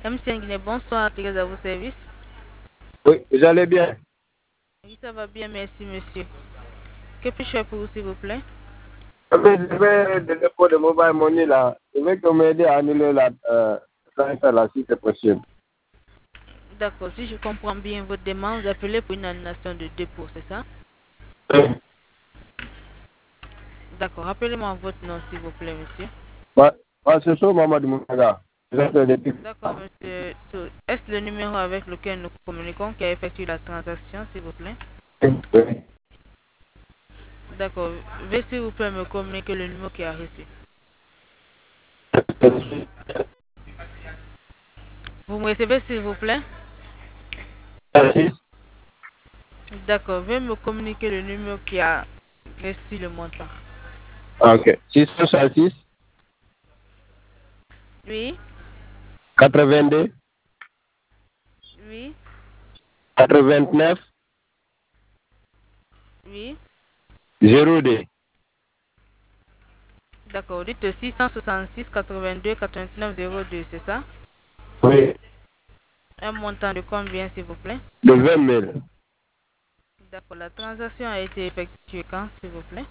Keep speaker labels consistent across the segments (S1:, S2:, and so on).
S1: MTN Guinée, bonsoir, Thérèse à vos services.
S2: Oui, vous allez bien?
S1: Oui, ça va bien, merci monsieur. Que puis-je faire pour vous, s'il vous plaît?
S2: Je vais de dépôt de mobile money là. Je veux que vous m'aidiez à annuler la transfert là, si c'est possible.
S1: D'accord, si je comprends bien votre demande, vous appelez pour une annulation de dépôt, c'est ça?
S2: Oui.
S1: D'accord, rappelez-moi votre nom, s'il vous plaît, monsieur.
S2: C'est ça, Mamadou Mounaga. Je vais depuis.
S1: D'accord, monsieur. Est-ce le numéro avec lequel nous communiquons qui a effectué la transaction, s'il vous plaît?
S2: Oui.
S1: D'accord, veuillez s'il vous plaît me communiquer le numéro qui a reçu. Vous me recevez, s'il vous plaît? D'accord, veuillez me communiquer le numéro qui a reçu le montant.
S2: Ok. 666
S1: Oui,
S2: 82
S1: oui,
S2: 89
S1: oui.
S2: 02.
S1: D'accord, dites 666 82 89 02, c'est ça?
S2: Oui.
S1: Un montant de combien, s'il vous plaît?
S2: De 20 000.
S1: D'accord, la transaction a été effectuée quand, s'il vous plaît?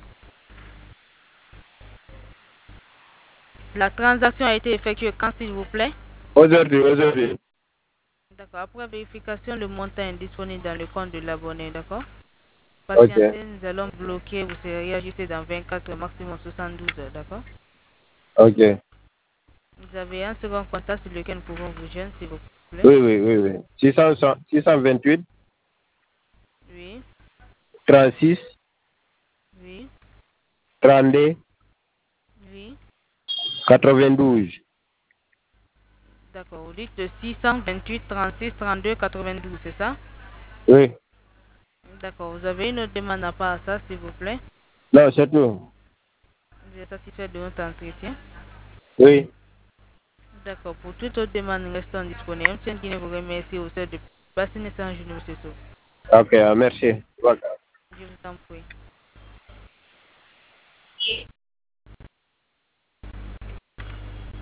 S1: La transaction a été effectuée quand, s'il vous plaît?
S2: Aujourd'hui.
S1: D'accord, après vérification, le montant est disponible dans le compte de l'abonné, d'accord?
S2: Ok.
S1: Patientez, nous allons bloquer, vous serez réajusté dans 24 maximum 72 heures, d'accord?
S2: Ok.
S1: Vous avez un second contact sur lequel nous pouvons vous joindre, s'il vous plaît?
S2: Oui. 628
S1: Oui,
S2: 36
S1: oui,
S2: 32
S1: oui.
S2: 92.
S1: D'accord, vous dites 628 36 32 92, c'est ça?
S2: Oui.
S1: D'accord, vous avez une autre demande à part à ça, s'il vous plaît?
S2: Non, c'est tout.
S1: Vous êtes satisfait de notre entretien?
S2: Oui.
S1: D'accord, pour toute autre demande restant disponible, MTN Guinée vous remercie au sein de passer une excellente journée, monsieur Sow.
S2: Ok, merci.
S1: Je vous en prie.